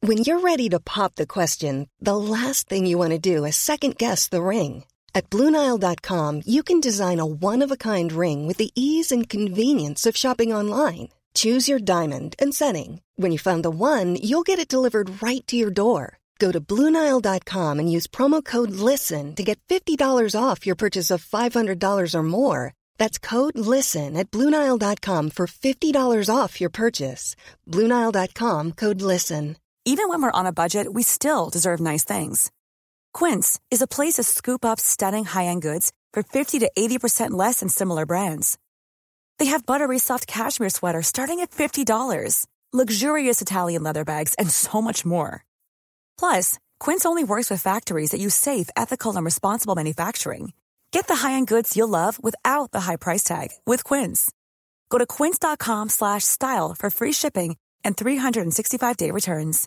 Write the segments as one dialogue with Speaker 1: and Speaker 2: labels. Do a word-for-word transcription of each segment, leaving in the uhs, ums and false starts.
Speaker 1: When you're ready to pop the question, the last thing you want to do is second-guess the ring. At Blue Nile dot com, you can design a one-of-a-kind ring with the ease and convenience of shopping online. Choose your diamond and setting. When you find the one, you'll get it delivered right to your door. Go to Blue Nile dot com and use promo code LISTEN to get fifty dollars off your purchase of five hundred dollars or more. That's code LISTEN at Blue Nile dot com for fifty dollars off your purchase. Blue Nile dot com, code LISTEN.
Speaker 2: Even when we're on a budget, we still deserve nice things. Quince is a place to scoop up stunning high-end goods for fifty to eighty percent less than similar brands. They have buttery soft cashmere sweaters starting at fifty dollars, luxurious Italian leather bags, and so much more. Plus, Quince only works with factories that use safe, ethical, and responsible manufacturing. Get the high-end goods you'll love without the high price tag with Quince. Go to quince dot com slash style for free shipping and three sixty-five day returns.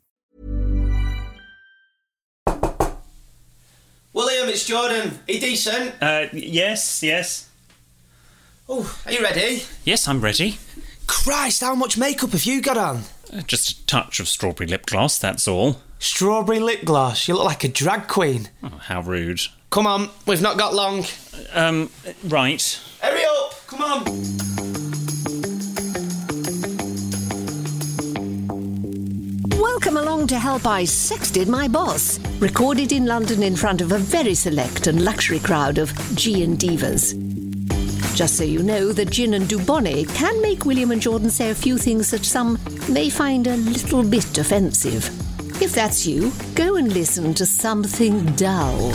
Speaker 3: William, it's Jordan. Are you decent?
Speaker 4: Uh, yes, yes.
Speaker 3: Oh, are you ready?
Speaker 4: Yes, I'm ready.
Speaker 3: Christ, how much makeup have you got on?
Speaker 4: Uh, just a touch of strawberry lip gloss, that's all.
Speaker 3: Strawberry lip gloss? You look like a drag queen.
Speaker 4: Oh, how rude.
Speaker 3: Come on, we've not got long.
Speaker 4: Um, right.
Speaker 3: Hurry up, come on.
Speaker 5: Welcome along to Help I Sexted My Boss, recorded in London in front of a very select and luxury crowd of G and divas. Just so you know, the gin and Dubonnet can make William and Jordan say a few things that some may find a little bit offensive. If that's you, go and listen to something dull.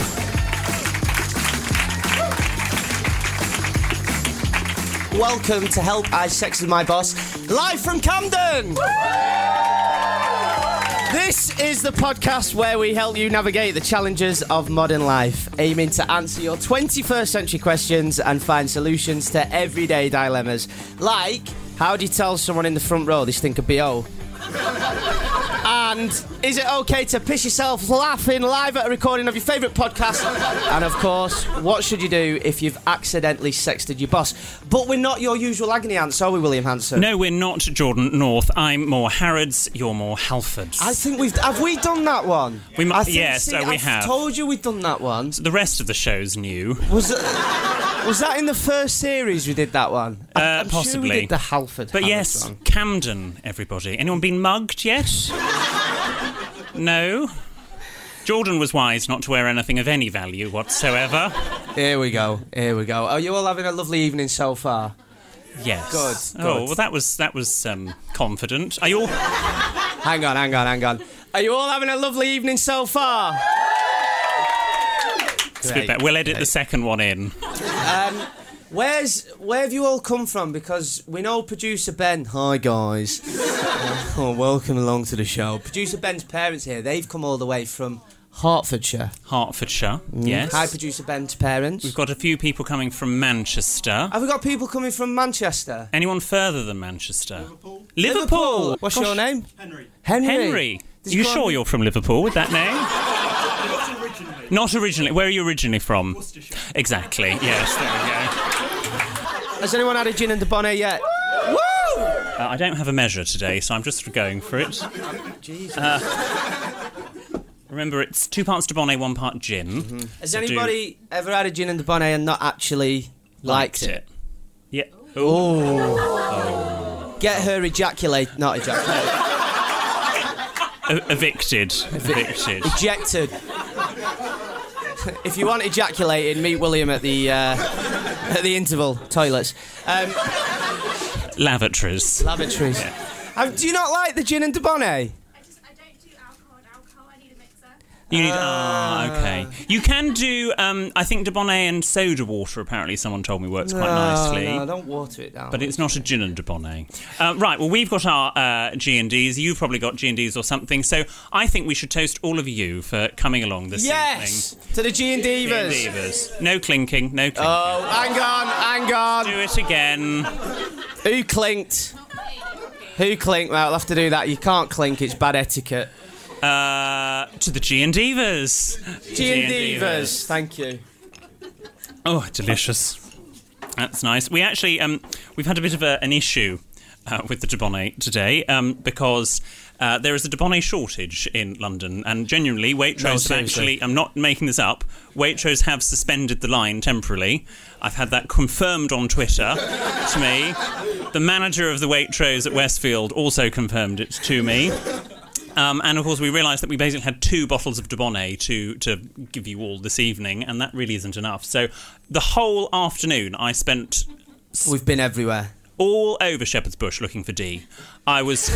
Speaker 3: Welcome to Help I Sexted My Boss, live from Camden! This is the podcast where we help you navigate the challenges of modern life, aiming to answer your twenty-first century questions and find solutions to everyday dilemmas. Like, how do you tell someone in the front row they stink of B O? And is it okay to piss yourself laughing live at a recording of your favourite podcast? And of course, what should you do if you've accidentally sexted your boss? But we're not your usual agony ants, are we, William Hanson?
Speaker 4: No, we're not Jordan North. I'm more Harrods, you're more Halfords.
Speaker 3: I think we've... Have we done that one?
Speaker 4: We mu-
Speaker 3: I think,
Speaker 4: yes,
Speaker 3: see,
Speaker 4: uh, we
Speaker 3: I've
Speaker 4: have.
Speaker 3: I told you we'd done that one.
Speaker 4: The rest of the show's new.
Speaker 3: Was it... Was that in the first series we did that one?
Speaker 4: Uh,
Speaker 3: I'm
Speaker 4: possibly.
Speaker 3: Sure we did the Halford.
Speaker 4: But yes,
Speaker 3: one.
Speaker 4: Camden, everybody. Anyone been mugged yet? No? Jordan was wise not to wear anything of any value whatsoever.
Speaker 3: Here we go, here we go. Are you all having a lovely evening so far?
Speaker 4: Yes.
Speaker 3: Good,
Speaker 4: Oh,
Speaker 3: good.
Speaker 4: well, that was, that was um, confident. Are you all...
Speaker 3: Hang on, hang on, hang on. Are you all having a lovely evening so far?
Speaker 4: It's a bit better. We'll edit the second one in.
Speaker 3: Um, where's where have you all come from? Because we know producer Ben. Hi guys. uh, oh, welcome along to the show. Producer Ben's parents here. They've come all the way from Hertfordshire.
Speaker 4: Hertfordshire,
Speaker 3: Mm.
Speaker 4: yes.
Speaker 3: Hi, producer Ben's parents.
Speaker 4: We've got a few people coming from Manchester.
Speaker 3: Have we got people coming from Manchester?
Speaker 4: Anyone further than Manchester?
Speaker 6: Liverpool.
Speaker 4: Liverpool.
Speaker 3: Liverpool. What's
Speaker 4: Gosh.
Speaker 3: your name?
Speaker 6: Henry.
Speaker 3: Henry.
Speaker 4: Henry.
Speaker 3: Did
Speaker 4: you
Speaker 3: you go
Speaker 4: sure
Speaker 3: on-
Speaker 4: you're from Liverpool with that name?
Speaker 6: Not originally.
Speaker 4: Not originally. Where are you originally from?
Speaker 6: Worcestershire.
Speaker 4: Exactly. Yes, there we
Speaker 3: Has anyone had a gin and Dubonnet yet? Woo!
Speaker 4: go. Uh, I don't have a measure today, so I'm just going for it.
Speaker 3: Jesus.
Speaker 4: Uh, remember, it's two parts Dubonnet, one part gin.
Speaker 3: Mm-hmm. Has
Speaker 4: So do-
Speaker 3: anybody ever had a gin and Dubonnet and not actually liked, it?
Speaker 4: Yeah.
Speaker 3: Oh. Get her ejaculate, not ejaculate.
Speaker 4: E- evicted. Evicted.
Speaker 3: Ejected. If you want ejaculated, meet William at the uh, at the interval toilets. Um,
Speaker 4: Lavatories.
Speaker 3: lavatories.
Speaker 4: Yeah.
Speaker 3: Um, do you not like the gin and Dubonnet?
Speaker 7: I just, I don't do alcohol and alcohol. I need a mixer.
Speaker 4: You need,
Speaker 3: Ah.
Speaker 4: ah, okay. You can do, um, I think Dubonnet and soda water, apparently someone told me works quite
Speaker 3: No,
Speaker 4: nicely.
Speaker 3: no, don't water it down.
Speaker 4: But it's not a gin and Dubonnet. Uh, right, well, we've got our uh, G and Ds. You've probably got G and Ds or something. So I think we should toast all of you for coming along this
Speaker 3: yes!
Speaker 4: evening.
Speaker 3: To the G and
Speaker 4: G and
Speaker 3: Divas.
Speaker 4: Divas. No clinking, no clinking.
Speaker 3: Oh, hang on, hang on.
Speaker 4: Do it again.
Speaker 3: Who clinked? Who clinked? Well, I'll have to do that. You can't clink, it's bad etiquette.
Speaker 4: Uh, to the G and Divas.
Speaker 3: G and Divas, thank you.
Speaker 4: Oh, delicious. That's nice. We actually, um, we've had a bit of a, an issue uh, with the Dubonnet today um, because Uh, there is a Dubonnet shortage in London, and genuinely, Waitrose
Speaker 3: No,
Speaker 4: have
Speaker 3: seriously.
Speaker 4: actually, I'm not making this up, Waitrose have suspended the line temporarily. I've had that confirmed on Twitter to me. The manager of the Waitrose at Westfield also confirmed it to me. Um, and, of course, we realised that we basically had two bottles of Dubonnet to, to give you all this evening, and that really isn't enough. So the whole afternoon I spent
Speaker 3: We've been everywhere.
Speaker 4: all over Shepherd's Bush looking for D. I was...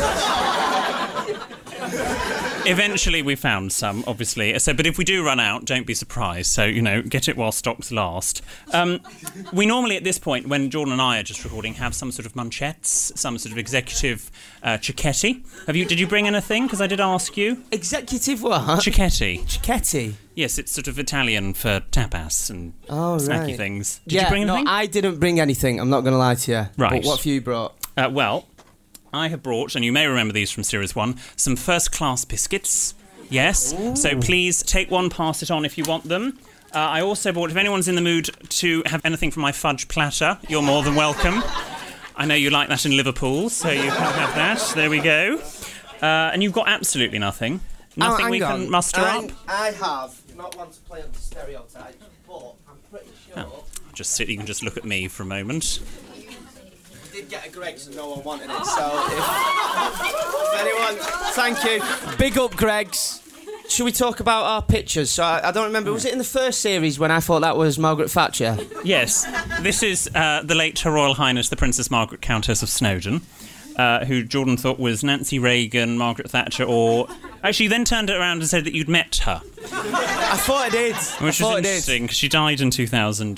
Speaker 4: Eventually we found some, obviously. So, but if we do run out, don't be surprised. So, you know, get it while stocks last. Um, we normally, at this point, when Jordan and I are just recording, have some sort of manchettes, some sort of executive uh, cicchetti. Have you? Did you bring anything? Because I did ask you.
Speaker 3: Executive what?
Speaker 4: Cicchetti.
Speaker 3: Cicchetti.
Speaker 4: Yes, it's sort of Italian for tapas and
Speaker 3: Oh,
Speaker 4: snacky
Speaker 3: right.
Speaker 4: things. Did
Speaker 3: yeah,
Speaker 4: you bring anything?
Speaker 3: No, I didn't bring anything. I'm not going to lie to you.
Speaker 4: Right.
Speaker 3: But what have you brought?
Speaker 4: Uh, well, I have brought, and you may remember these from Series one, some first-class biscuits. Yes. Ooh. So please take one, pass it on if you want them. Uh, I also brought, if anyone's in the mood to have anything from my fudge platter, you're more than welcome. I know you like that in Liverpool, so you can have that. There we go. Uh, and you've got absolutely nothing. Nothing
Speaker 3: oh,
Speaker 4: we
Speaker 3: on.
Speaker 4: can muster
Speaker 3: I'm,
Speaker 4: up.
Speaker 3: I have not one to play on the stereotype, but I'm pretty sure.
Speaker 4: Oh, just sit. You can just look at me for a moment.
Speaker 3: We did get a Greggs and no one wanted it, so if, if anyone, thank you. Big up, Greggs. Should we talk about our pictures? So I, I don't remember. Was it in the first series when I thought that was Margaret Thatcher?
Speaker 4: Yes. This is uh, the late Her Royal Highness the Princess Margaret Countess of Snowdon. Uh, who Jordan thought was Nancy Reagan, Margaret Thatcher, or... Actually, then turned it around and said that you'd met her.
Speaker 3: I thought I did.
Speaker 4: Which
Speaker 3: I
Speaker 4: is interesting, because she died in two thousand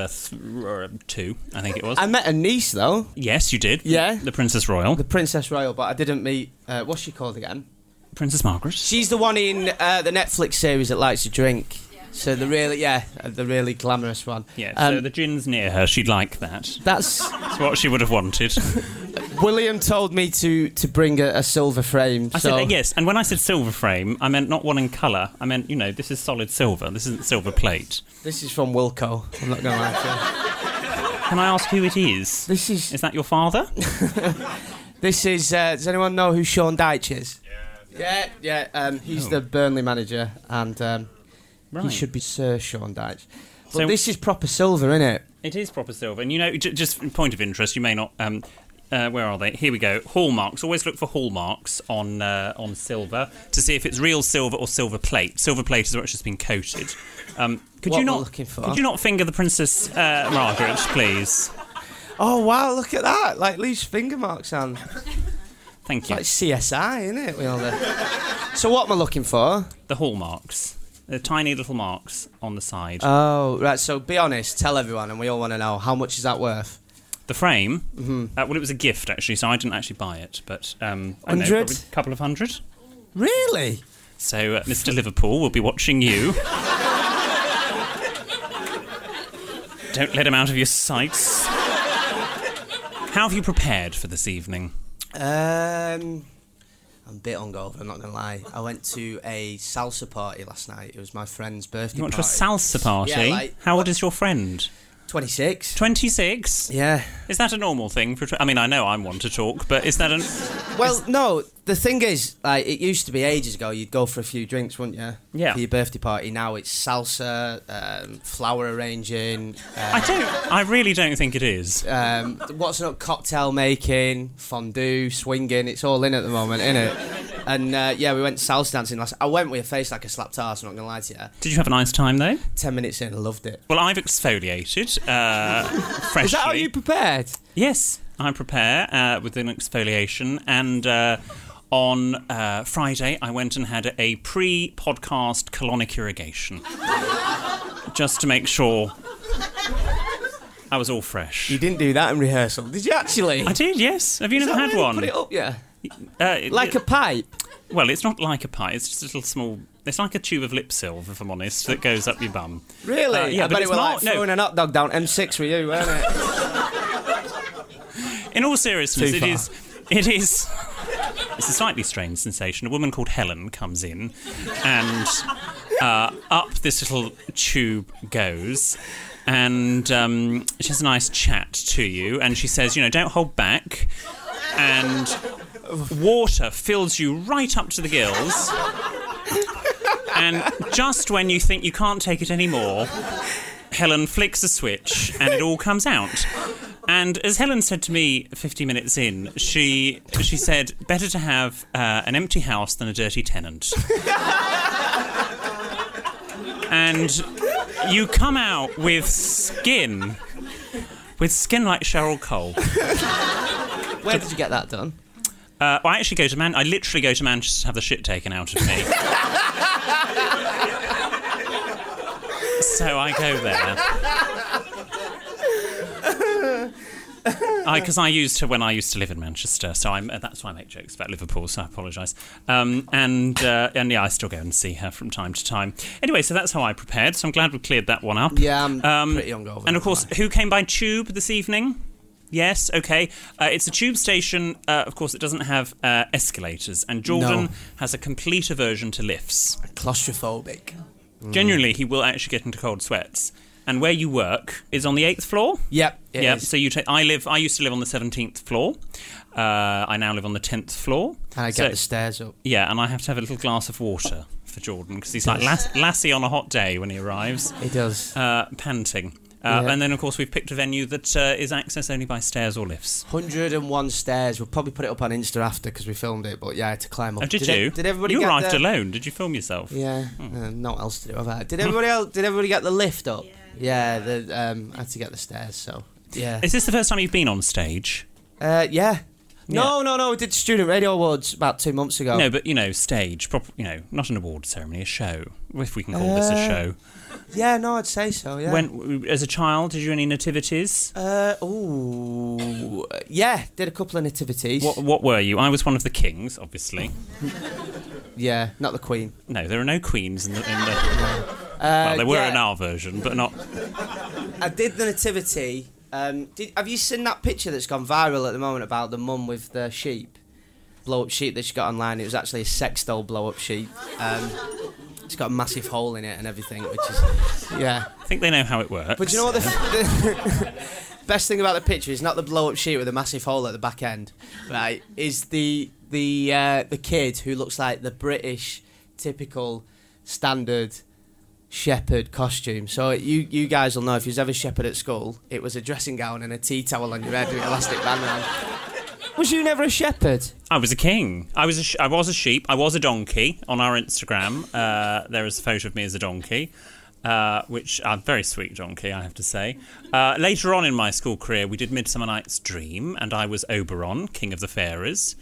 Speaker 4: two, I think it was.
Speaker 3: I met her niece, though.
Speaker 4: Yes, you did.
Speaker 3: Yeah.
Speaker 4: The Princess Royal.
Speaker 3: The Princess Royal, but I didn't meet... Uh, what's she called again?
Speaker 4: Princess Margaret.
Speaker 3: She's the one in uh, the Netflix series that likes to drink. So the really, yeah, the really glamorous one.
Speaker 4: Yeah,
Speaker 3: um,
Speaker 4: so the gin's near her, she'd like that.
Speaker 3: That's...
Speaker 4: That's what she would have wanted.
Speaker 3: William told me to, to bring a, a silver frame.
Speaker 4: I
Speaker 3: so.
Speaker 4: said, uh, yes, and when I said silver frame, I meant not one in colour. I meant, you know, this is solid silver. This isn't silver plate.
Speaker 3: This is from Wilco. I'm not going to lie to you.
Speaker 4: Can I ask who it is?
Speaker 3: This is...
Speaker 4: Is that your father?
Speaker 3: This is... Uh, does anyone know who Sean Dyche is? Yeah. Yeah, yeah. Um, he's
Speaker 4: Oh.
Speaker 3: the Burnley manager, and um,
Speaker 4: Right.
Speaker 3: he should be Sir Sean Dyche. But
Speaker 4: So-
Speaker 3: this is proper silver, isn't it?
Speaker 4: It is proper silver. And, you know, j- just in point of interest, you may not... Um, uh, where are they? Here we go. Hallmarks. Always look for hallmarks on uh, on silver to see if it's real silver or silver plate. Silver plate is what's just been coated. Um, could
Speaker 3: What
Speaker 4: you
Speaker 3: we're
Speaker 4: not?
Speaker 3: looking for?
Speaker 4: Could you not finger the Princess uh, Margaret, please?
Speaker 3: Oh, wow, look at that. Like, leaves finger marks on.
Speaker 4: Thank
Speaker 3: It's
Speaker 4: you.
Speaker 3: like C S I, isn't it? We all the... So what am I looking for?
Speaker 4: The hallmarks. The tiny little marks on the side.
Speaker 3: Oh, right, so be honest, tell everyone, and we all want to know, how much is that worth?
Speaker 4: The frame,
Speaker 3: Mm-hmm.
Speaker 4: uh, well, it was a gift, actually, so I didn't actually buy it, but um, I don't know,
Speaker 3: Hundred?
Speaker 4: probably a couple of hundred.
Speaker 3: Really?
Speaker 4: So, uh, Mister Liverpool will be watching you. Don't let him out of your sights. How have you prepared for this evening?
Speaker 3: Um, I'm a bit hungover, I'm not going to lie. I went to a salsa party last night. It was my friend's birthday
Speaker 4: You went
Speaker 3: party.
Speaker 4: to a salsa party?
Speaker 3: Yeah, like-
Speaker 4: How old is your friend?
Speaker 3: twenty-six.
Speaker 4: twenty-six?
Speaker 3: Yeah.
Speaker 4: Is that a normal thing? For? Tw- I mean, I know I'm one to talk, but is that an...
Speaker 3: Well, no, the thing is, like, it used to be ages ago, you'd go for a few drinks, wouldn't you?
Speaker 4: Yeah.
Speaker 3: For your birthday party. Now it's salsa, um, flower arranging, uh,
Speaker 4: I don't... I really don't think it is.
Speaker 3: um, what's up, cocktail making, fondue, swinging, it's all in at the moment, innit? And, uh, yeah, we went salsa dancing last... I went with a face like a slapped arse, I'm not going to lie to you.
Speaker 4: Did you have a nice time, though?
Speaker 3: Ten minutes in, I loved it.
Speaker 4: Well, I've exfoliated uh, freshly.
Speaker 3: Is that how you prepared?
Speaker 4: Yes, I prepare uh, with an exfoliation, and uh, on uh, Friday I went and had a pre-podcast colonic irrigation, just to make sure I was all fresh.
Speaker 3: You didn't do that in rehearsal, did you actually?
Speaker 4: I did, yes. Have you
Speaker 3: Is
Speaker 4: never
Speaker 3: that
Speaker 4: had
Speaker 3: really
Speaker 4: one?
Speaker 3: Put it up, yeah.
Speaker 4: Uh, it-
Speaker 3: Like a pipe.
Speaker 4: Well, it's not like a pie. It's just a little small. It's like a tube of lip silver, if I'm honest, that goes up your bum.
Speaker 3: Really?
Speaker 4: Uh, yeah,
Speaker 3: I
Speaker 4: but
Speaker 3: bet
Speaker 4: it's
Speaker 3: it was
Speaker 4: not-
Speaker 3: like
Speaker 4: no.
Speaker 3: throwing an hot dog down M six with you, weren't it?
Speaker 4: In all seriousness,
Speaker 3: Too
Speaker 4: it
Speaker 3: far.
Speaker 4: is. It is. It's a slightly strange sensation. A woman called Helen comes in, and uh, up this little tube goes, and um, she has a nice chat to you, and she says, you know, don't hold back, and water fills you right up to the gills, and just when you think you can't take it anymore, Helen flicks a switch and it all comes out. And as Helen said to me fifty minutes in, she she said, better to have uh, an empty house than a dirty tenant. And you come out with skin, with skin like Cheryl Cole.
Speaker 3: Where did you get that done?
Speaker 4: Uh, I actually go to Man. I literally go to Manchester to have the shit taken out of me. So I go there. Because I, I used to when I used to live in Manchester, so I'm, uh, that's why I make jokes about Liverpool. So I apologise. Um, and uh, and yeah, I still go and see her from time to time. Anyway, so that's how I prepared. So I'm glad we cleared that one up.
Speaker 3: Yeah, I'm
Speaker 4: um,
Speaker 3: pretty hungover.
Speaker 4: And of course, who came by tube this evening? Yes, okay. Uh, it's a tube station. Uh, of course, it doesn't have uh, escalators, and Jordan
Speaker 3: No.
Speaker 4: has a complete aversion to lifts.
Speaker 3: Claustrophobic.
Speaker 4: Genuinely, he will actually get into cold sweats. And where you work is on the eighth floor.
Speaker 3: Yep. It
Speaker 4: Yep.
Speaker 3: is.
Speaker 4: So you take. I live. I used to live on the seventeenth floor. Uh, I now live on the tenth floor.
Speaker 3: And I get
Speaker 4: So-
Speaker 3: the stairs up.
Speaker 4: Yeah, and I have to have a little glass of water for Jordan because he's like Lass- Lassie on a hot day when he arrives,
Speaker 3: It does.
Speaker 4: uh, panting. Uh,
Speaker 3: Yeah.
Speaker 4: And then, of course, we've picked a venue that uh, is accessed only by stairs or lifts.
Speaker 3: one hundred and one stairs. We'll probably put it up on Insta after because we filmed it. But yeah, I had to climb up.
Speaker 4: Oh, did,
Speaker 3: did
Speaker 4: you?
Speaker 3: it- did everybody
Speaker 4: You
Speaker 3: get
Speaker 4: arrived
Speaker 3: the-
Speaker 4: alone. Did you film yourself?
Speaker 3: Yeah. Uh, no one else to do. Have I? Did everybody else? Did everybody get the lift up? Yeah. the, um, I had to get the stairs. So yeah.
Speaker 4: Is this the first time you've been on stage?
Speaker 3: Uh, yeah. No, no, no. We did Student Radio Awards about two months ago.
Speaker 4: No, but, you know, stage. Proper, you know, not an award ceremony, a show. If we can call this a
Speaker 3: Uh,
Speaker 4: show.
Speaker 3: Yeah, no, I'd say so. Yeah.
Speaker 4: When, as a child, did you do any nativities?
Speaker 3: Uh, ooh, yeah, did a couple of nativities.
Speaker 4: What, what were you? I was one of the kings, obviously.
Speaker 3: Yeah, not the Queen.
Speaker 4: No, there are no queens in the... In the
Speaker 3: Uh,
Speaker 4: well, there were
Speaker 3: yeah,
Speaker 4: in our version, but not...
Speaker 3: I did the nativity. Um, did, have you seen that picture that's gone viral at the moment about the mum with the sheep? Blow-up sheep that she got online. It was actually a sex doll blow-up sheep. Um, it's got a massive hole in it and everything, which is... Yeah.
Speaker 4: I think they know how it works.
Speaker 3: But you know what the, the best thing about the picture is not the blow-up sheet with a massive hole at the back end, right? Is the the uh, the kid who looks like the British typical standard shepherd costume. So you you guys will know if you was ever shepherd at school, it was a dressing gown and a tea towel on your head with an elastic band around. Was you never a shepherd?
Speaker 4: I was a king. I was a sh- I was a sheep. I was a donkey. On our Instagram, uh, there is a photo of me as a donkey, uh, which I'm a very sweet donkey, I have to say. Uh, later on in my school career, we did Midsummer Night's Dream, and I was Oberon, King of the Fairies.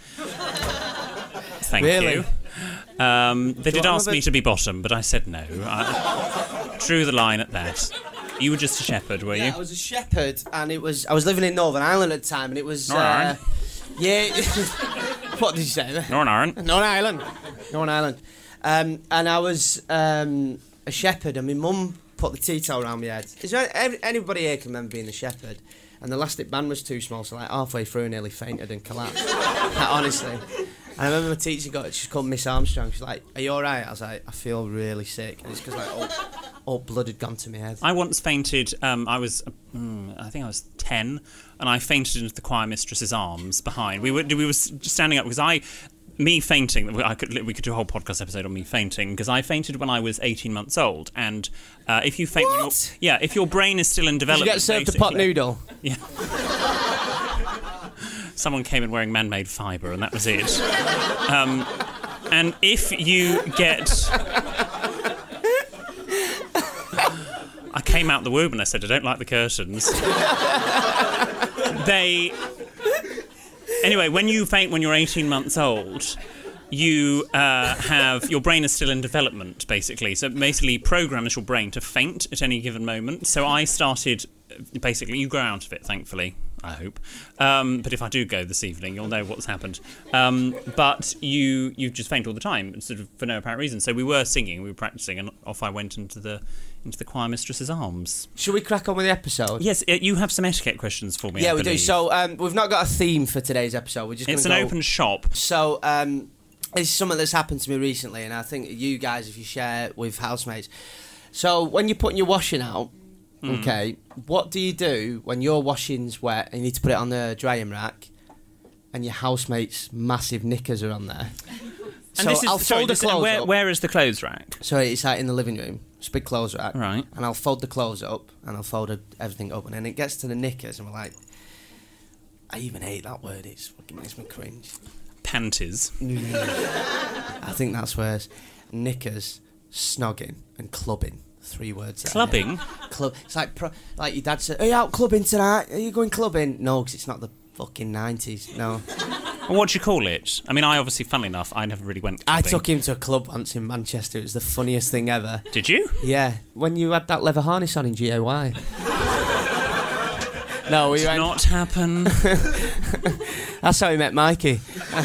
Speaker 4: Thank
Speaker 3: Really?
Speaker 4: you. Um, they did
Speaker 3: want
Speaker 4: ask
Speaker 3: another-
Speaker 4: me to be bottom, but I said no. I drew the line at that. You were just a shepherd, were
Speaker 3: Yeah,
Speaker 4: you?
Speaker 3: I was a shepherd, and it was I was living in Northern Ireland at the time, and it was
Speaker 4: Northern
Speaker 3: uh,
Speaker 4: Ireland?
Speaker 3: yeah. What did you say?
Speaker 4: Northern Ireland.
Speaker 3: Northern Ireland. Northern Ireland. Um, and I was um, a shepherd, and my mum put the tea towel around my head. Is there any, anybody here can remember being a shepherd? And the elastic band was too small, so like halfway through, I nearly fainted and collapsed. Like, honestly. And I remember my teacher got, she's called Miss Armstrong. She's like, "Are you all right?" I was like, "I feel really sick." And it's because like all, all blood had gone to my head.
Speaker 4: I once fainted. Um, I was, mm, I think I was ten, and I fainted into the choir mistress's arms behind. We were, we were standing up because I, me fainting. I could, we could do a whole podcast episode on me fainting because I fainted when I was eighteen months old. And uh, if you faint, when
Speaker 3: What?
Speaker 4: you're, yeah, if your brain is still in
Speaker 3: Did you
Speaker 4: development,
Speaker 3: get served a pot
Speaker 4: basically-
Speaker 3: noodle?
Speaker 4: Yeah. Someone came in wearing man-made fibre, and that was it. Um, and if you get... I came out the womb and I said, I don't like the curtains. They... Anyway, when you faint when you're eighteen months old, you uh, have... Your brain is still in development, basically. So it basically programs your brain to faint at any given moment. So I started... Basically, you grow out of it, thankfully. I hope. Um, but if I do go this evening, you'll know what's happened. Um, but you you just faint all the time, sort of for no apparent reason. So we were singing, we were practicing, and off I went into the into the choir mistress's arms.
Speaker 3: Should we crack on with the episode?
Speaker 4: Yes, uh, you have some etiquette questions for me.
Speaker 3: Yeah,
Speaker 4: I
Speaker 3: we do.
Speaker 4: believe.
Speaker 3: So um, we've not got a theme for today's episode. We're just
Speaker 4: It's an
Speaker 3: gonna go...
Speaker 4: open shop.
Speaker 3: So um, this is something that's happened to me recently, and I think you guys, if you share with housemates. So when you're putting your washing out,
Speaker 4: Mm.
Speaker 3: okay, what do you do when your washing's wet and you need to put it on the drying rack? and your housemate's massive knickers are on there.
Speaker 4: And
Speaker 3: so
Speaker 4: this is,
Speaker 3: I'll
Speaker 4: sorry,
Speaker 3: fold the
Speaker 4: this-
Speaker 3: clothes
Speaker 4: where,
Speaker 3: up.
Speaker 4: where is the clothes rack?
Speaker 3: So it's like in the living room, it's a big clothes rack.
Speaker 4: Right.
Speaker 3: And I'll fold the clothes up, and I'll fold it- everything up, and then it gets to the knickers, and we're like, I even hate that word, it's, it makes me cringe.
Speaker 4: Panties.
Speaker 3: I think that's worse. Knickers, snogging, and clubbing. Three words. there.
Speaker 4: Clubbing?
Speaker 3: Club. It's like pro- like your dad said, are you out clubbing tonight? Are you going clubbing? No, because it's not the fucking nineties. No.
Speaker 4: Well, what do you call it? I mean, I obviously, funnily enough, I never really went
Speaker 3: I
Speaker 4: clubbing.
Speaker 3: took him to a club once in Manchester. It was the funniest thing ever.
Speaker 4: Did you?
Speaker 3: Yeah. When you had that leather harness on in G A Y. No, we
Speaker 4: Did
Speaker 3: went...
Speaker 4: not happen.
Speaker 3: That's how he met Mikey.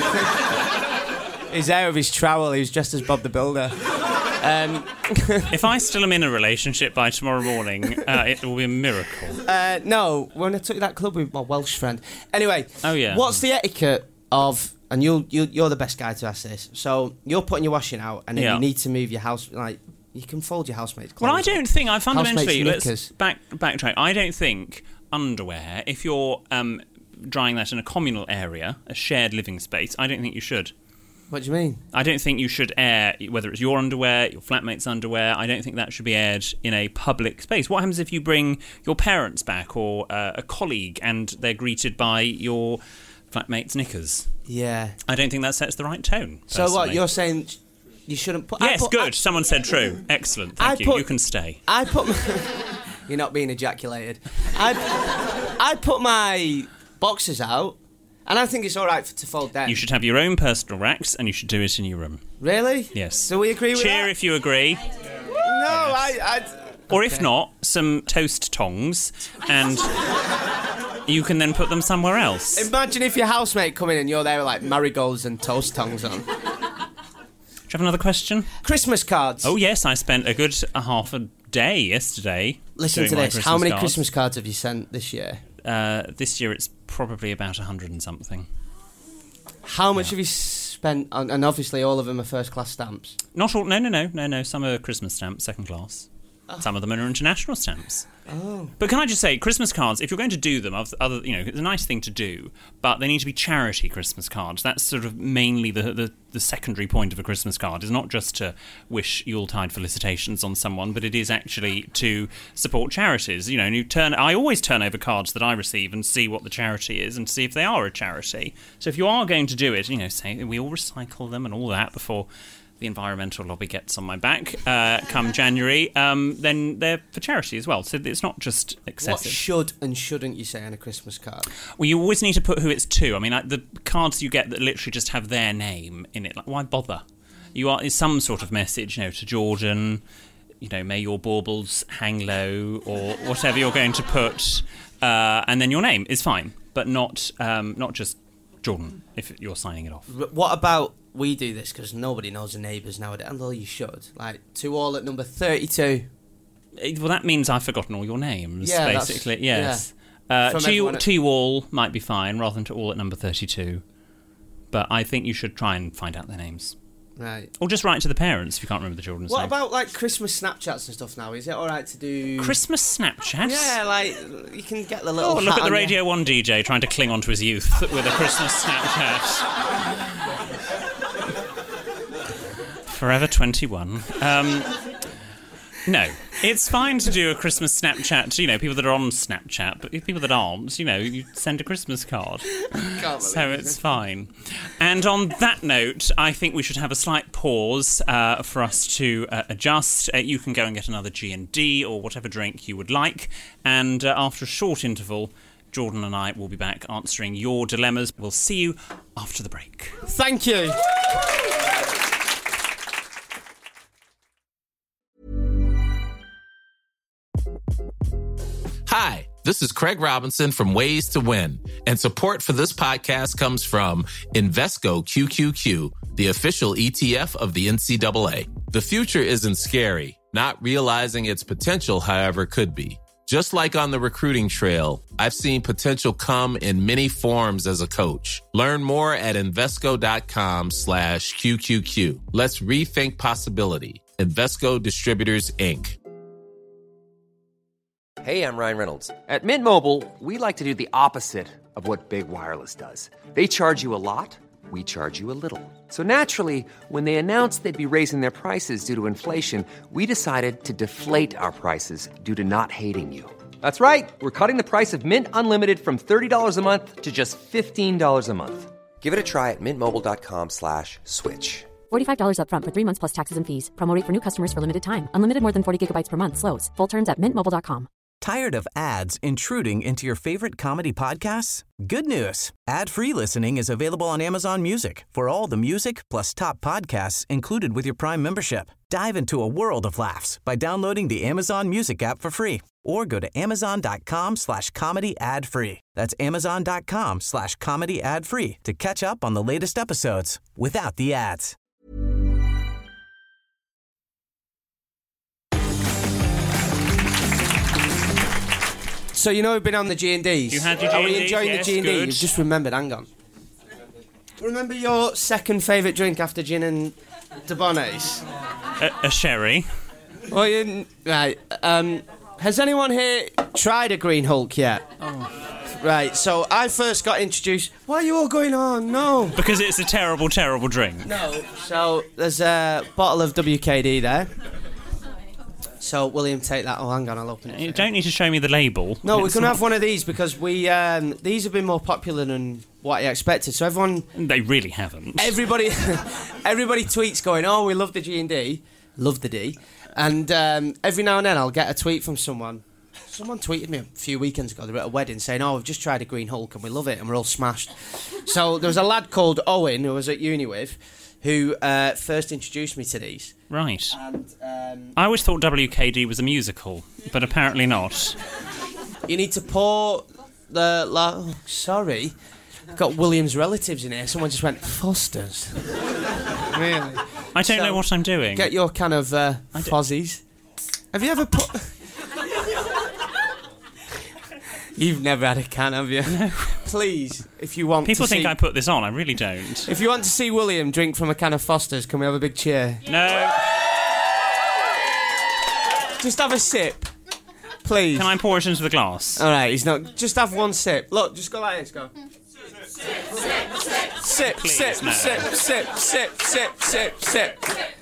Speaker 3: He's there with his trowel. He was dressed as Bob the Builder. Um,
Speaker 4: If I still am in a relationship by tomorrow morning, uh, it will be a miracle.
Speaker 3: uh, no, when I took that club with my Welsh friend. Anyway,
Speaker 4: Oh, yeah.
Speaker 3: what's the etiquette of... And you'll, you'll, you're the best guy to ask this. So you're putting your washing out, and then
Speaker 4: Yeah.
Speaker 3: you need to move your house... Like, you can fold your housemate's clothes.
Speaker 4: Well, I don't think I fundamentally.
Speaker 3: Housemates'
Speaker 4: Let's
Speaker 3: knickers.
Speaker 4: back backtrack. I don't think underwear. If you're um, drying that in a communal area, a shared living space, I don't think you should.
Speaker 3: What do you mean?
Speaker 4: I don't think you should air whether it's your underwear, your flatmate's underwear. I don't think that should be aired in a public space. What happens if you bring your parents back or uh, a colleague and they're greeted by your flatmate's knickers?
Speaker 3: Yeah.
Speaker 4: I don't think that sets the right tone.
Speaker 3: So what,
Speaker 4: personally.
Speaker 3: you're saying you shouldn't put... I
Speaker 4: Yes,
Speaker 3: put-
Speaker 4: good.
Speaker 3: I-
Speaker 4: Someone said true. Excellent. Thank
Speaker 3: I
Speaker 4: you.
Speaker 3: put-
Speaker 4: You can stay.
Speaker 3: I put... My, you're not being ejaculated. I, I put my boxes out, and I think it's all right for, to fold them.
Speaker 4: You should have your own personal racks, and you should do it in your room.
Speaker 3: Really?
Speaker 4: Yes.
Speaker 3: So we agree with
Speaker 4: Cheer
Speaker 3: that?
Speaker 4: if you agree.
Speaker 3: No, I... I
Speaker 4: Or if
Speaker 3: Okay.
Speaker 4: not, some toast tongs, and you can then put them somewhere else.
Speaker 3: Imagine if your housemate come in and you're there with like marigolds and toast tongs on.
Speaker 4: Do you have another question?
Speaker 3: Christmas cards.
Speaker 4: Oh, yes, I spent a good a half a day yesterday.
Speaker 3: Listen
Speaker 4: doing
Speaker 3: to
Speaker 4: my
Speaker 3: this. How many
Speaker 4: cards.
Speaker 3: Christmas cards have you sent this year?
Speaker 4: Uh, this year it's probably about a hundred and something.
Speaker 3: How much have you spent on, and obviously all of them are first class stamps?
Speaker 4: Not all. No, no, no, no, no. Some are Christmas stamps, second class. Some of them are international stamps.
Speaker 3: Oh.
Speaker 4: But can I just say, Christmas cards, if you're going to do them, of other, you know, it's a nice thing to do, but they need to be charity Christmas cards. That's sort of mainly the, the, the secondary point of a Christmas card, is not just to wish Yuletide felicitations on someone, but it is actually to support charities. You know, and you turn, I always turn over cards that I receive and see what the charity is and see if they are a charity. So if you are going to do it, you know, say we all recycle them and all that before the environmental lobby gets on my back uh, come January, um, then they're for charity as well. So it's not just
Speaker 3: What
Speaker 4: excessive.
Speaker 3: should and shouldn't you say on a Christmas card?
Speaker 4: Well, you always need to put who it's to. I mean, like, the cards you get that literally just have their name in it, like, why bother? You are is some sort of message, you know, to Jordan, you know, may your baubles hang low, or whatever you're going to put, uh, and then your name is fine, but not um, not just Jordan if you're signing it off.
Speaker 3: R- What about we do this because nobody knows the neighbours nowadays, and though you should. Like, to all at number thirty-two.
Speaker 4: Eh, Well, that means I've forgotten all your names,
Speaker 3: Yeah, that's-
Speaker 4: basically. Yes.
Speaker 3: yeah.
Speaker 4: Uh,
Speaker 3: From
Speaker 4: to, you,
Speaker 3: everyone at-
Speaker 4: to you all might be fine, rather than to all at number thirty-two. But I think you should try and find out their names.
Speaker 3: Right.
Speaker 4: Or just write to the parents if you can't remember the children's
Speaker 3: What
Speaker 4: name.
Speaker 3: about, like, Christmas Snapchats and stuff now? Is it all right to do...
Speaker 4: Christmas Snapchat?
Speaker 3: Yeah, like, you can get the little
Speaker 4: Oh, look
Speaker 3: hat
Speaker 4: at the
Speaker 3: on your-
Speaker 4: Radio one D J trying to cling on to his youth with a Christmas Snapchat. Forever twenty-one. Um, no, it's fine to do a Christmas Snapchat. You know, people that are on Snapchat, but people that aren't, you know, you send a Christmas card.
Speaker 3: Can't
Speaker 4: So
Speaker 3: believe
Speaker 4: it's
Speaker 3: it.
Speaker 4: fine. And on that note, I think we should have a slight pause uh, for us to uh, adjust. Uh, you can go and get another G and D or whatever drink you would like. And uh, after a short interval, Jordan and I will be back answering your dilemmas. We'll see you after the break.
Speaker 3: Thank you.
Speaker 8: Hi, this is Craig Robinson from Ways to Win, and support for this podcast comes from Invesco Q Q Q, the official E T F of the N C double A. The future isn't scary. Not realizing its potential, however, could be. Just like on the recruiting trail, I've seen potential come in many forms as a coach. Learn more at Invesco.com slash QQQ. Let's rethink possibility. Invesco Distributors, Incorporated.
Speaker 9: Hey, I'm Ryan Reynolds. At Mint Mobile, we like to do the opposite of what Big Wireless does. They charge you a lot, we charge you a little. So naturally, when they announced they'd be raising their prices due to inflation, we decided to deflate our prices due to not hating you. That's right. We're cutting the price of Mint Unlimited from thirty dollars a month to just fifteen dollars a month. Give it a try at mintmobile.com slash switch.
Speaker 10: forty-five dollars up front for three months plus taxes and fees. Promo rate for new customers for limited time. Unlimited more than forty gigabytes per month. Slows full terms at mint mobile dot com.
Speaker 11: Tired of ads intruding into your favorite comedy podcasts? Good news. Ad-free listening is available on Amazon Music for all the music plus top podcasts included with your Prime membership. Dive into a world of laughs by downloading the Amazon Music app for free or go to amazon.com slash comedy ad free. That's amazon.com slash comedy ad free to catch up on the latest episodes without the ads.
Speaker 3: So you know we've been on the G and Ds.
Speaker 4: You had your
Speaker 3: Are
Speaker 4: G and Ds,
Speaker 3: we enjoying
Speaker 4: yes,
Speaker 3: the G and D?
Speaker 4: good.
Speaker 3: You've just remembered, hang on. Remember your second favourite drink after gin and Debonnaise?
Speaker 4: A, a sherry.
Speaker 3: Well, you, right. Um, has anyone here tried a Green Hulk yet?
Speaker 4: Oh.
Speaker 3: Right, so I first got introduced... Why are you all going on? No.
Speaker 4: Because it's a terrible, terrible drink.
Speaker 3: No. So there's a bottle of W K D there. So, William, take that. Oh, hang on, I'll open it.
Speaker 4: You don't need to show me the label.
Speaker 3: No, we're
Speaker 4: It's
Speaker 3: going to
Speaker 4: not-
Speaker 3: have one of these because we um, these have been more popular than what I expected. So everyone...
Speaker 4: They really haven't.
Speaker 3: Everybody everybody tweets going, oh, we love the G and D. Love the D. And um, every now and then I'll get a tweet from someone. Someone tweeted me a few weekends ago, they were at a wedding, saying, oh, we've just tried a Green Hulk and we love it and we're all smashed. So there was a lad called Owen, who I was at uni with, who uh, first introduced me to these.
Speaker 4: Right.
Speaker 3: And um,
Speaker 4: I always thought W K D was a musical, but apparently not.
Speaker 3: you need to pour the... La- oh, sorry. I've got William's relatives in here. Someone just went, Foster's. Really?
Speaker 4: I don't
Speaker 3: So,
Speaker 4: know what I'm doing.
Speaker 3: Get your kind of uh, fozzies. Have you ever put... You've never had a can, have you?
Speaker 4: No.
Speaker 3: Please, if you want
Speaker 4: People
Speaker 3: to
Speaker 4: think
Speaker 3: see...
Speaker 4: I put this on. I really don't.
Speaker 3: If you want to see William drink from a can of Foster's, can we have a big cheer?
Speaker 4: No.
Speaker 3: Just have a sip. Please.
Speaker 4: Can I pour it into the glass?
Speaker 3: All right, he's not... Just have one sip. Look, just go like this, go. Sip,
Speaker 4: Please,
Speaker 3: sip,
Speaker 4: no.
Speaker 3: sip, sip, sip, sip, sip, sip.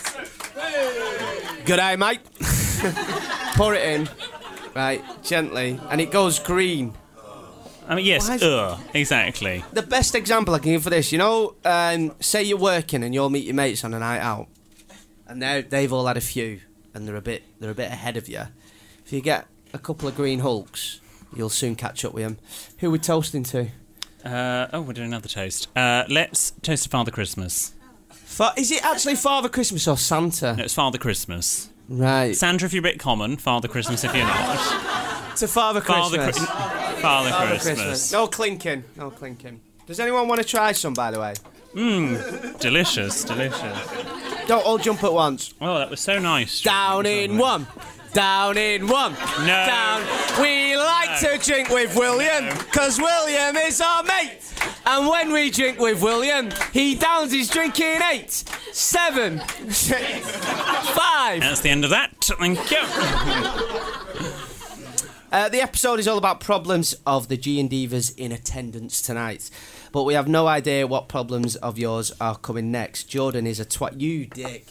Speaker 3: Good eye, mate. Pour it in. Right, gently. And it goes green.
Speaker 4: I mean, yes,
Speaker 3: Why is-
Speaker 4: uh, exactly.
Speaker 3: The best example I can give for this, you know, um, say you're working and you'll meet your mates on a night out, and they they've all had a few, and they're a bit they're a bit ahead of you. If you get a couple of Green Hulks, you'll soon catch up with them. Who are we toasting to?
Speaker 4: Uh, oh, we're doing another toast. Uh, let's toast to Father Christmas.
Speaker 3: Fa- is it actually Father Christmas or Santa?
Speaker 4: No, it's Father Christmas.
Speaker 3: Right.
Speaker 4: Santa if you're a bit common, Father Christmas if you're not.
Speaker 3: To Father
Speaker 4: Father,
Speaker 3: Christmas.
Speaker 4: Chri- Father,
Speaker 3: Father
Speaker 4: Christmas.
Speaker 3: Christmas. No clinking. No clinking. Does anyone want to try some, by the way?
Speaker 4: Mmm, delicious, delicious.
Speaker 3: Don't all jump at once.
Speaker 4: Oh, that was so nice.
Speaker 3: Down in one. Down in one.
Speaker 4: No.
Speaker 3: Down. We like
Speaker 4: No.
Speaker 3: to drink with William, because William is our mate. And when we drink with William, he downs his drink in eight, seven, six, five.
Speaker 4: That's the end of that. Thank you.
Speaker 3: Uh, the episode is all about problems of the G and Divas in attendance tonight. But we have no idea what problems of yours are coming next. Jordan is a twat. You dick.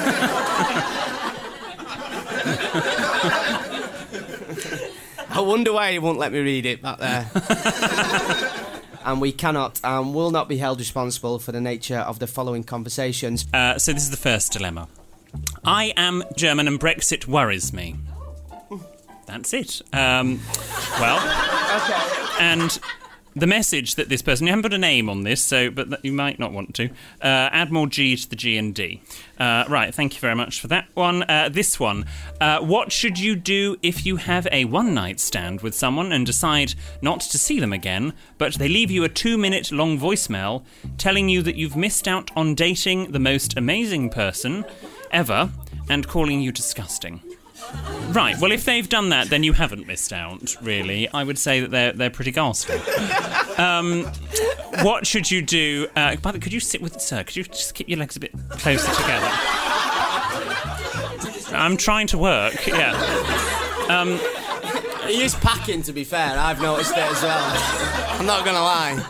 Speaker 3: I wonder why he won't let me read it back there. And we cannot and will not be held responsible for the nature of the following conversations.
Speaker 4: Uh, so this is the first dilemma. I am German and Brexit worries me. That's it. Um, well,
Speaker 3: Okay.
Speaker 4: and the message that this person, you haven't put a name on this, so but that you might not want to. Uh, add more G to the G and D. Uh, right, thank you very much for that one. Uh, this one, uh, what should you do if you have a one-night stand with someone and decide not to see them again, but they leave you a two-minute long voicemail telling you that you've missed out on dating the most amazing person ever and calling you disgusting? Right, well, if they've done that, then you haven't missed out, really. I would say that they're they're pretty ghastly. Um, what should you do? Uh, by the way, could you sit with... Sir, could you just keep your legs a bit closer together? I'm trying to work, yeah. Um,
Speaker 3: He is packing, to be fair. I've noticed it as well. I'm not going to lie.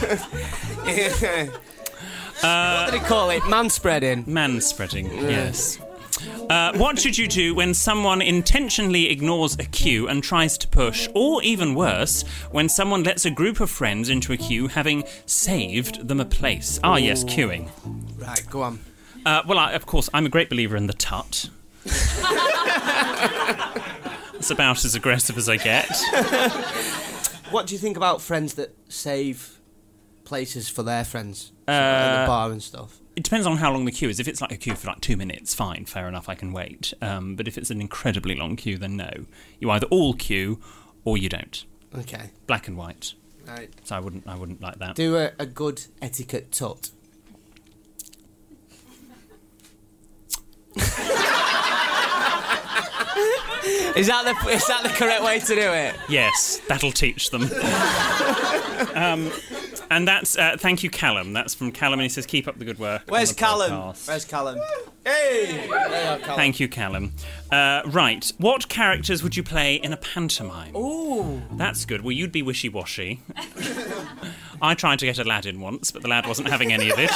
Speaker 4: Uh,
Speaker 3: what did he call it? Manspreading?
Speaker 4: Manspreading, yes. Uh, what should you do when someone intentionally ignores a queue and tries to push, or even worse, when someone lets a group of friends into a queue having saved them a place? Ah, yes, queuing.
Speaker 3: Right, go on.
Speaker 4: Uh, well, I, of course, I'm a great believer in the tut. It's about as aggressive as I get.
Speaker 3: What do you think about friends that save places for their friends?
Speaker 4: Uh,
Speaker 3: at the bar and stuff?
Speaker 4: It depends on how long the queue is. If it's like a queue for like two minutes, fine, fair enough, I can wait. Um, but if it's an incredibly long queue, then no. You either all queue or you don't.
Speaker 3: Okay.
Speaker 4: Black and white.
Speaker 3: Right.
Speaker 4: So I wouldn't I wouldn't like that.
Speaker 3: Do a, a good etiquette tut. Is that the is that the correct way to do it?
Speaker 4: Yes, that'll teach them. um, and that's uh, thank you, Callum. That's from Callum, and he says, "Keep up the good work."
Speaker 3: Where's
Speaker 4: on the
Speaker 3: Callum?
Speaker 4: podcast."
Speaker 3: Where's Callum? Hey, there you are, Callum.
Speaker 4: Thank you, Callum. Uh, right, what characters would you play in a pantomime?
Speaker 3: Ooh,
Speaker 4: that's good. Well, you'd be wishy-washy. I tried to get Aladdin once, but the lad wasn't having any of it.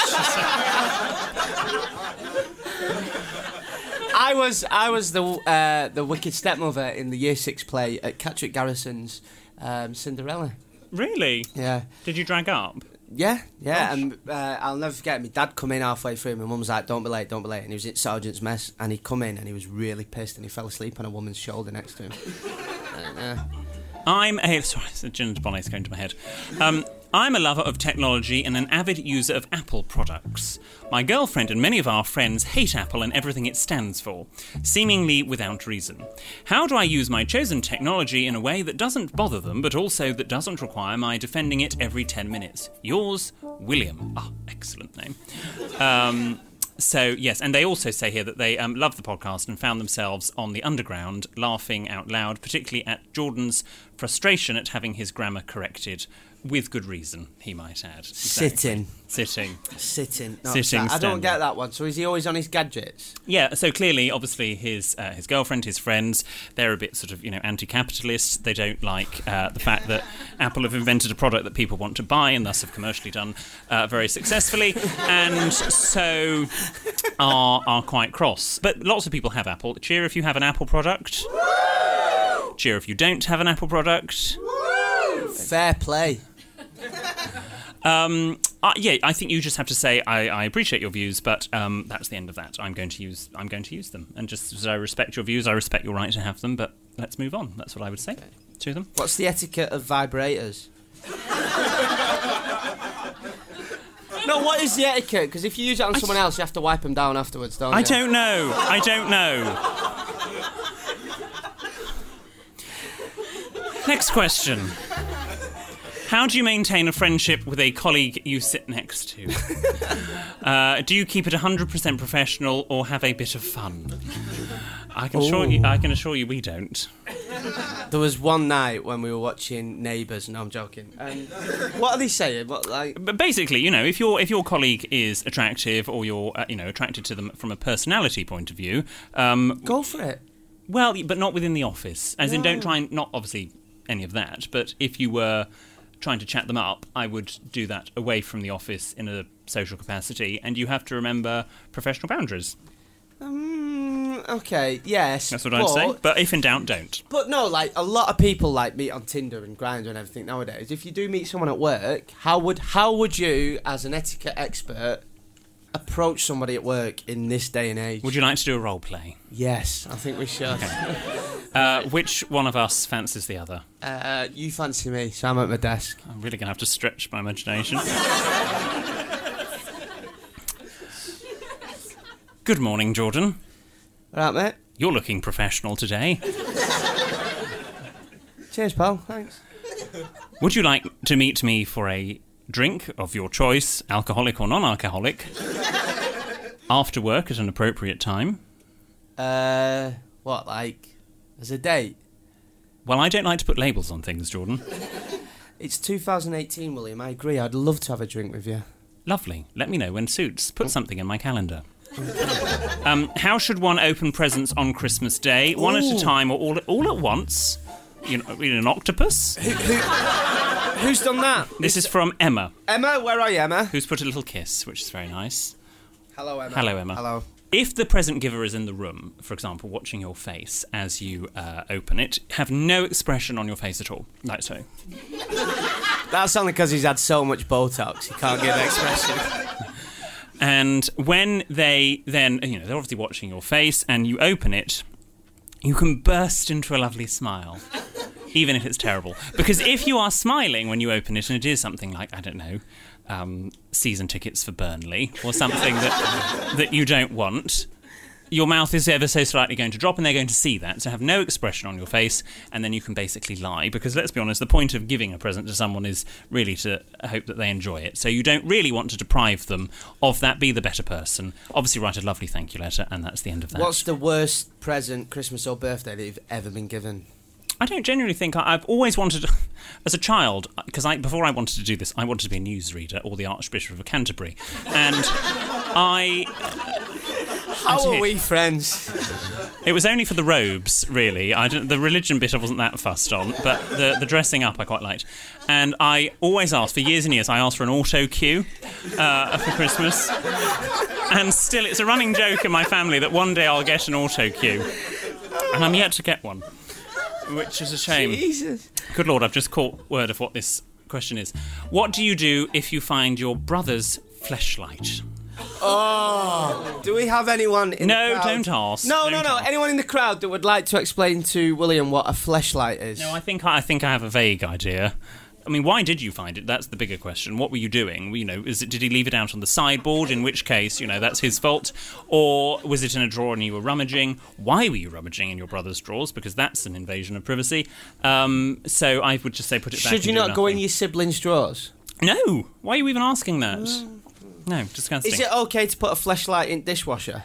Speaker 3: I was I was the uh, the wicked stepmother in the Year Six play at Catterick Garrison's um, Cinderella.
Speaker 4: Really?
Speaker 3: Yeah.
Speaker 4: Did you drag up?
Speaker 3: Yeah, yeah.
Speaker 4: Gosh.
Speaker 3: And uh, I'll never forget. My dad come in halfway through. My mum was like, "Don't be late, don't be late." And he was at Sergeant's Mess, and he come in and he was really pissed, and he fell asleep on a woman's shoulder next to him. And, uh,
Speaker 4: I'm a sorry, the gin and tonics going to my head. Um, I'm a lover of technology and an avid user of Apple products. My girlfriend and many of our friends hate Apple and everything it stands for, seemingly without reason. How do I use my chosen technology in a way that doesn't bother them, but also that doesn't require my defending it every ten minutes? Yours, William. Ah, excellent name. Um... So, yes, and they also say here that they um, love the podcast and found themselves on the underground laughing out loud, particularly at Jordan's frustration at having his grammar corrected, with good reason, he might add.
Speaker 3: Sitting.
Speaker 4: Sitting.
Speaker 3: Sitting. Not
Speaker 4: Sitting,
Speaker 3: sat. I don't
Speaker 4: standing.
Speaker 3: get that one. So is he always on his gadgets?
Speaker 4: Yeah, so clearly, obviously, his uh, his girlfriend, his friends, they're a bit sort of, you know, anti-capitalist. They don't like uh, the fact that Apple have invented a product that people want to buy and thus have commercially done uh, very successfully, and so are, are quite cross. But lots of people have Apple. Cheer if you have an Apple product. Cheer if you don't have an Apple product.
Speaker 3: Fair play.
Speaker 4: Um, uh, yeah, I think you just have to say I, I appreciate your views, but um, that's the end of that. I'm going to use I'm going to use them, and just as I respect your views, I respect your right to have them. But let's move on. That's what I would say okay. to them.
Speaker 3: What's the etiquette of vibrators? No, what is the etiquette? Because if you use it on I someone else, you have to wipe them down afterwards, don't
Speaker 4: I
Speaker 3: you?
Speaker 4: I don't know. I don't know. Next question. How do you maintain a friendship with a colleague you sit next to? uh, do you keep it one hundred percent professional or have a bit of fun? I can, assure you, I can assure you we don't.
Speaker 3: There was one night when we were watching Neighbours. No, I'm joking. And what are they saying? What, like?
Speaker 4: But basically, you know, if your if your colleague is attractive or you're uh, you know attracted to them from a personality point of view, um,
Speaker 3: go for it.
Speaker 4: Well, but not within the office. As no. in, don't try and not obviously any of that. But if you were trying to chat them up, I would do that away from the office in a social capacity, and you have to remember professional boundaries.
Speaker 3: Um, okay, yes.
Speaker 4: That's what I'd say. But if in doubt, don't.
Speaker 3: But no, like, a lot of people, like, meet on Tinder and Grindr and everything nowadays. If you do meet someone at work, how would how would you, as an etiquette expert, approach somebody at work in this day and age?
Speaker 4: Would you like to do a role play?
Speaker 3: Yes, I think we should.
Speaker 4: Okay. uh, which one of us fancies the other?
Speaker 3: Uh, you fancy me, so I'm at my desk.
Speaker 4: I'm really going to have to stretch my imagination. Good morning, Jordan.
Speaker 3: All right, mate.
Speaker 4: You're looking professional today.
Speaker 3: Cheers, pal. Thanks.
Speaker 4: Would you like to meet me for a drink of your choice, alcoholic or non-alcoholic, after work at an appropriate time?
Speaker 3: Uh, what, like, as a date?
Speaker 4: Well, I don't like to put labels on things, Jordan.
Speaker 3: It's two thousand eighteen, William. I agree. I'd love to have a drink with you.
Speaker 4: Lovely. Let me know when suits. Put something in my calendar. um, how should one open presents on Christmas Day? One
Speaker 3: Ooh.
Speaker 4: at a time or all at, all at once? you know, an octopus.
Speaker 3: Who, who, who's done that?
Speaker 4: This is from Emma.
Speaker 3: Emma, where are you, Emma?
Speaker 4: Who's put a little kiss, which is very nice.
Speaker 3: Hello, Emma.
Speaker 4: Hello, Emma.
Speaker 3: Hello.
Speaker 4: If the present giver is in the room, for example, watching your face as you uh, open it, have no expression on your face at all, like so.
Speaker 3: That's only because he's had so much Botox, he can't give expression.
Speaker 4: And when they then, you know, they're obviously watching your face, and you open it, you can burst into a lovely smile, even if it's terrible. Because if you are smiling when you open it, and it is something like, I don't know, um, season tickets for Burnley, or something that that you don't want, your mouth is ever so slightly going to drop, and they're going to see that. So have no expression on your face, and then you can basically lie. Because let's be honest, the point of giving a present to someone is really to hope that they enjoy it. So you don't really want to deprive them of that. Be the better person. Obviously write a lovely thank you letter, and that's the end of that.
Speaker 3: What's the worst present, Christmas or birthday, that you've ever been given?
Speaker 4: I don't genuinely think... I, I've always wanted... As a child, because I, before I wanted to do this, I wanted to be a newsreader or the Archbishop of Canterbury. And I...
Speaker 3: How are we friends?
Speaker 4: It was only for the robes, really. I didn't, the religion bit I wasn't that fussed on, but the, the dressing up I quite liked. And I always asked, for years and years, I asked for an auto cue uh, for Christmas. And still, it's a running joke in my family that one day I'll get an auto cue. And I'm yet to get one, which is a shame.
Speaker 3: Jesus.
Speaker 4: Good Lord, I've just caught word of what this question is. What do you do if you find your brother's fleshlight?
Speaker 3: Oh, do we have anyone in
Speaker 4: no,
Speaker 3: the crowd?
Speaker 4: don't ask.
Speaker 3: No,
Speaker 4: don't
Speaker 3: no, no.
Speaker 4: ask.
Speaker 3: Anyone in the crowd that would like to explain to William what a fleshlight is?
Speaker 4: No, I think I think I have a vague idea. I mean, why did you find it? That's the bigger question. What were you doing? You know, is it, did he leave it out on the sideboard? In which case, you know, that's his fault. Or was it in a drawer and you were rummaging? Why were you rummaging in your brother's drawers? Because that's an invasion of privacy. Um, so I would just say put it back.
Speaker 3: Should you
Speaker 4: and do
Speaker 3: not go
Speaker 4: nothing.
Speaker 3: in your siblings' drawers?
Speaker 4: No. Why are you even asking that?
Speaker 3: Mm.
Speaker 4: No, disgusting.
Speaker 3: Is it okay to put a fleshlight in dishwasher?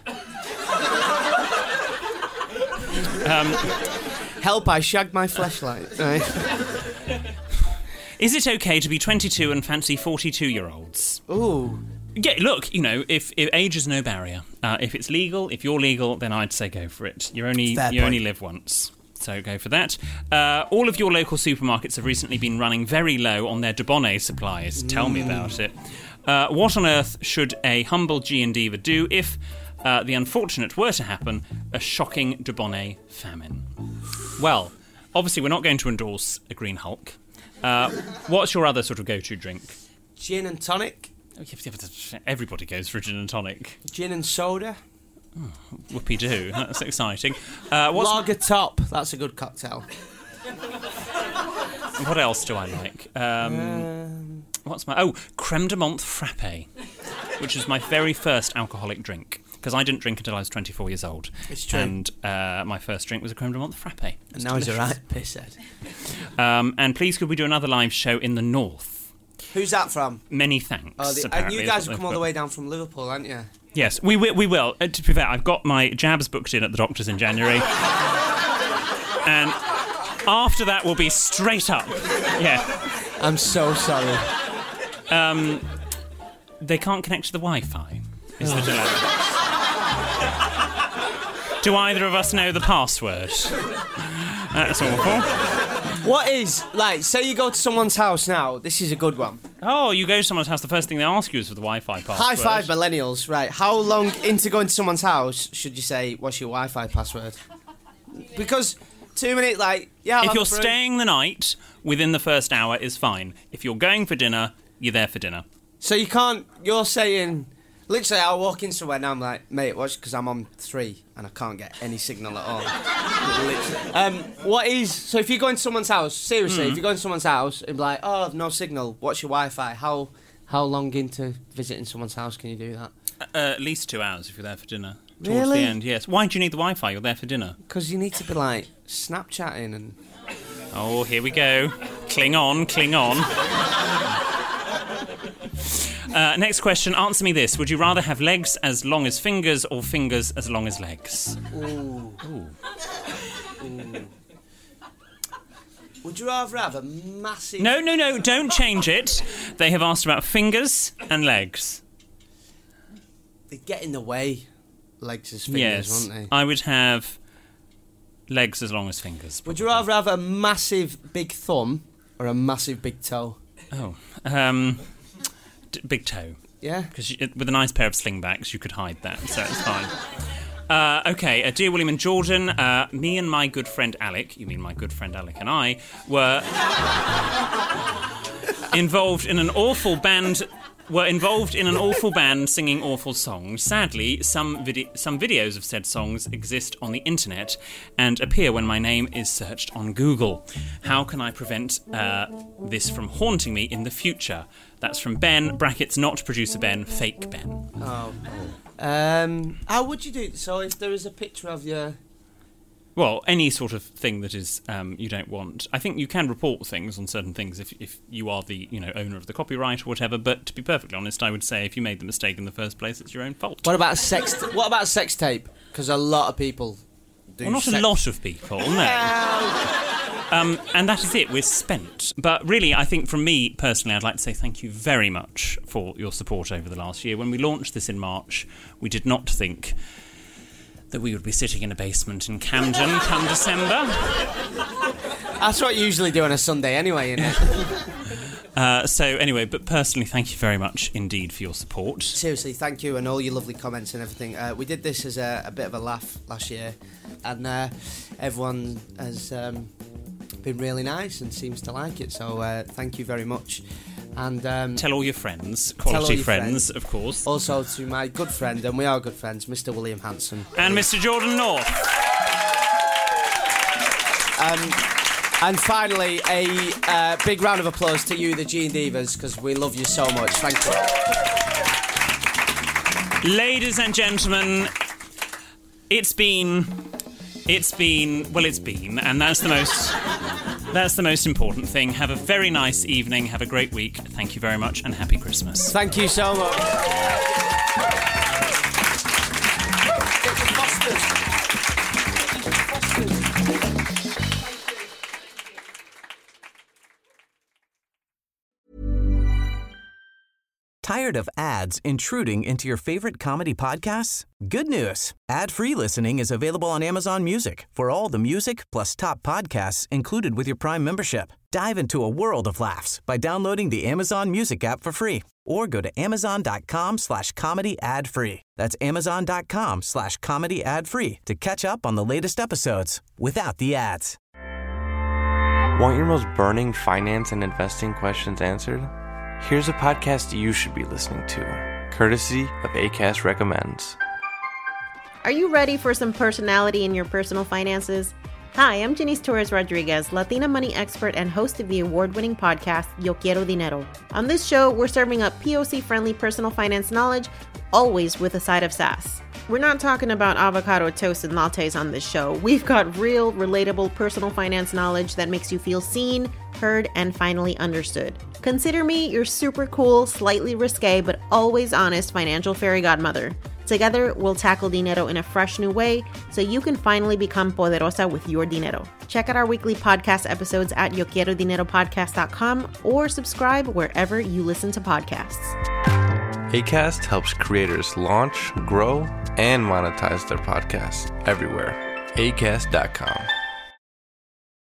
Speaker 3: um, Help! I shagged my fleshlight. Right.
Speaker 4: Is it okay to be twenty-two and fancy forty-two-year-olds?
Speaker 3: Ooh.
Speaker 4: Yeah, look, you know, if, if age is no barrier, uh, if it's legal, if you're legal, then I'd say go for it. You only
Speaker 3: Fair
Speaker 4: you
Speaker 3: point.
Speaker 4: only live once, so go for that. Uh, all of your local supermarkets have recently been running very low on their Dubonnet supplies. Tell me about it. Uh, what on earth should a humble G and Diva do if uh, the unfortunate were to happen, a shocking Dubonnet famine? Well, obviously we're not going to endorse a Green Hulk. Uh, what's your other sort of go-to drink?
Speaker 3: Gin and tonic.
Speaker 4: Everybody goes for a gin and tonic.
Speaker 3: Gin and soda.
Speaker 4: Oh, whoopee-doo. That's exciting. Uh, what's
Speaker 3: Lager top. That's a good cocktail.
Speaker 4: What else do I like? Um,
Speaker 3: um,
Speaker 4: what's my... Oh, creme de menthe frappe, which is my very first alcoholic drink. Because I didn't drink until I was twenty-four years old.
Speaker 3: It's true.
Speaker 4: And uh, my first drink was a creme de menthe frappe.
Speaker 3: And now he's a right pisshead.
Speaker 4: Um, and please could we do another live show in the north?
Speaker 3: Who's that from?
Speaker 4: Many thanks.
Speaker 3: Oh, the, and
Speaker 4: apparently,
Speaker 3: you
Speaker 4: is
Speaker 3: guys
Speaker 4: what
Speaker 3: have
Speaker 4: they've
Speaker 3: come all the
Speaker 4: put.
Speaker 3: way down from Liverpool, haven't you?
Speaker 4: Yes, we will. We will. Uh, to be fair, I've got my jabs booked in at the doctor's in January. And after that, we'll be straight up. Yeah.
Speaker 3: I'm so sorry.
Speaker 4: Um, they can't connect to the Wi-Fi, is the dilemma. Do either of us know the password? That's awful.
Speaker 3: What is, like, say you go to someone's house now, this is a good one.
Speaker 4: Oh, you go to someone's house, the first thing they ask you is for the Wi-Fi password.
Speaker 3: High five, millennials. Right, how long into going to someone's house should you say, what's your Wi-Fi password? Because two minutes, like, yeah, I'll
Speaker 4: if
Speaker 3: have
Speaker 4: you're
Speaker 3: a brew.
Speaker 4: staying the night, within the first hour is fine. If you're going for dinner, you're there for dinner.
Speaker 3: So you can't, you're saying... Literally, I'll walk in somewhere and I'm like, mate, watch, because I'm on three and I can't get any signal at all. Literally. Um, what is, so if you go into someone's house, seriously,
Speaker 4: Mm.
Speaker 3: if you go into someone's house and be like, oh, no signal, what's your Wi-Fi? How how long into visiting someone's house can you do that?
Speaker 4: Uh, at least two hours if you're there for dinner. Towards
Speaker 3: Really?
Speaker 4: the end, yes. Why do you need the Wi-Fi? You're there for dinner.
Speaker 3: Because you need to be like, Snapchatting and...
Speaker 4: Oh, here we go. Cling on, cling on. Uh, next question, answer me this. Would you rather have legs as long as fingers or fingers as long as legs?
Speaker 3: Ooh.
Speaker 4: Ooh.
Speaker 3: Ooh. Would you rather have a massive...
Speaker 4: No, no, no, don't change it. They have asked about fingers and legs.
Speaker 3: They get in the way, legs as fingers,
Speaker 4: Yes,
Speaker 3: won't they?
Speaker 4: I would have Legs as long as fingers.
Speaker 3: Would you rather have a massive big thumb or a massive big toe?
Speaker 4: Oh, um, d- big toe.
Speaker 3: Yeah?
Speaker 4: Because with a nice pair of slingbacks, you could hide that, so it's fine. Uh, okay, uh, dear William and Jordan, uh, me and my good friend Alec, you mean my good friend Alec and I, were involved in an awful band... were involved in an awful band singing awful songs. Sadly, some vid- some videos of said songs exist on the internet and appear when my name is searched on Google. How can I prevent uh, this from haunting me in the future? That's from Ben, brackets not producer Ben, fake Ben.
Speaker 3: Oh. Um, how would you do it? So if there is a picture of your...
Speaker 4: Well, any sort of thing that is um, you don't want. I think you can report things on certain things if if you are the you know owner of the copyright or whatever. But to be perfectly honest, I would say if you made the mistake in the first place, it's your own fault.
Speaker 3: What about a sex? T- what about a sex tape? Because a lot of people do.
Speaker 4: Well, not
Speaker 3: sex-
Speaker 4: a lot of people, no. um, and that is it. We're spent. But really, I think from me personally, I'd like to say thank you very much for your support over the last year. When we launched this in March, we did not think that we would be sitting in a basement in Camden come December.
Speaker 3: That's what you usually do on a Sunday anyway, isn't it?
Speaker 4: uh, so anyway, but personally, thank you very much indeed for your support.
Speaker 3: Seriously, thank you and all your lovely comments and everything. Uh, we did this as a, a bit of a laugh last year, and uh, everyone has um, been really nice and seems to like it, so uh, thank you very much. And um,
Speaker 4: tell all your friends, quality
Speaker 3: your
Speaker 4: friends,
Speaker 3: friends,
Speaker 4: of course.
Speaker 3: Also to my good friend, and we are good friends, Mister William Hanson.
Speaker 4: And Mister Jordan North.
Speaker 3: Um, and finally, a uh, big round of applause to you, the G and Divas, because we love you so much. Thank
Speaker 4: you. Ladies and gentlemen, it's been... It's been... Well, it's been, and that's the most... That's the most important thing. Have a very nice evening. Have a great week. Thank you very much and happy Christmas.
Speaker 3: Thank you so much.
Speaker 11: Tired of ads intruding into your favorite comedy podcasts? Good news. Ad-free listening is available on Amazon Music for all the music plus top podcasts included with your Prime membership. Dive into a world of laughs by downloading the Amazon Music app for free or go to amazon.com slash comedy ad free. That's amazon.com slash comedy ad free to catch up on the latest episodes without the ads.
Speaker 12: Want your most burning finance and investing questions answered? Here's a podcast you should be listening to, courtesy of Acast Recommends.
Speaker 13: Are you ready for some personality in your personal finances? Hi, I'm Janice Torres Rodriguez, Latina money expert and host of the award-winning podcast, Yo Quiero Dinero. On this show, we're serving up P O C-friendly personal finance knowledge, always with a side of sass. We're not talking about avocado toast and lattes on this show. We've got real, relatable personal finance knowledge that makes you feel seen, heard, and finally understood. Consider me your super cool, slightly risque, but always honest financial fairy godmother. Together, we'll tackle dinero in a fresh new way so you can finally become poderosa with your dinero. Check out our weekly podcast episodes at yo quiero dinero podcast dot com or subscribe wherever you listen to podcasts.
Speaker 12: Acast helps creators launch, grow, and monetize their podcasts everywhere. acast dot com.